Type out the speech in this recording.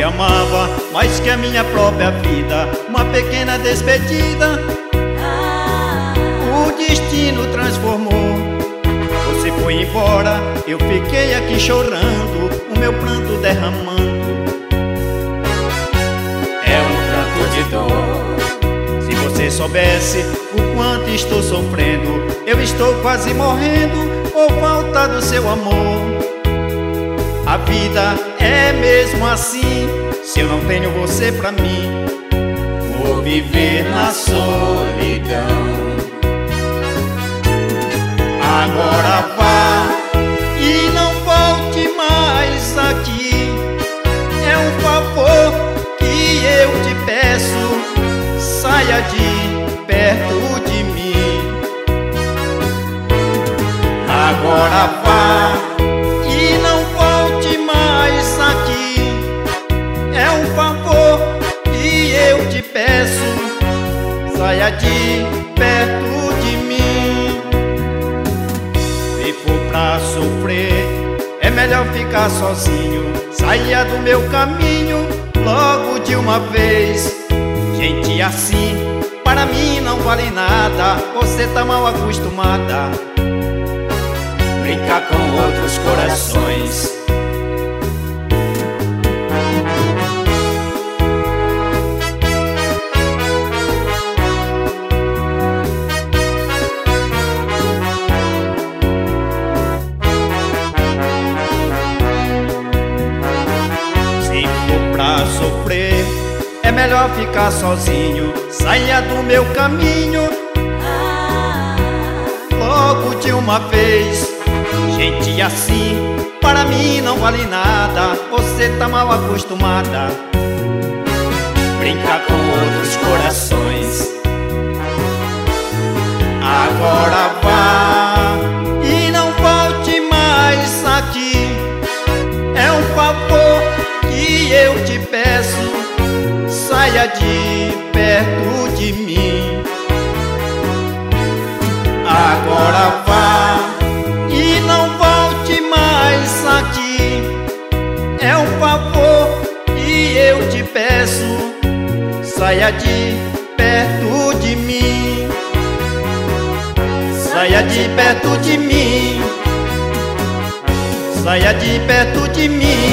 amava mais que a minha própria vida. Uma pequena despedida o destino transformou. Você foi embora, eu fiquei aqui chorando, o meu pranto derramando. É um pranto de dor. Se você soubesse o quanto estou sofrendo, eu estou quase morrendo por falta do seu amor. A vida é mesmo assim, se eu não tenho você pra mim, Vou viver na solidão. Agora vá e não volte mais aqui. É um favor que eu te peço, saia de perto de mim. Agora vá e não volte mais aqui. É um favor que eu te peço, saia de perto de mim. Se for pra sofrer, é melhor ficar sozinho. Saia do meu caminho logo de uma vez. Gente assim, para mim não vale nada. Você tá mal acostumada Brincar com outros corações. Se for pra sofrer, é melhor ficar sozinho. Saia do meu caminho logo de uma vez. Gente assim, para mim não vale nada. Você tá mal acostumada Brincar com outros corações. Agora vá e não volte mais aqui. É um favor que eu te peço, saia de perto de mim. Agora vá e não volte mais aqui. É um favor que eu te peço, saia de perto de mim. Saia de perto de mim. Saia de perto de mim.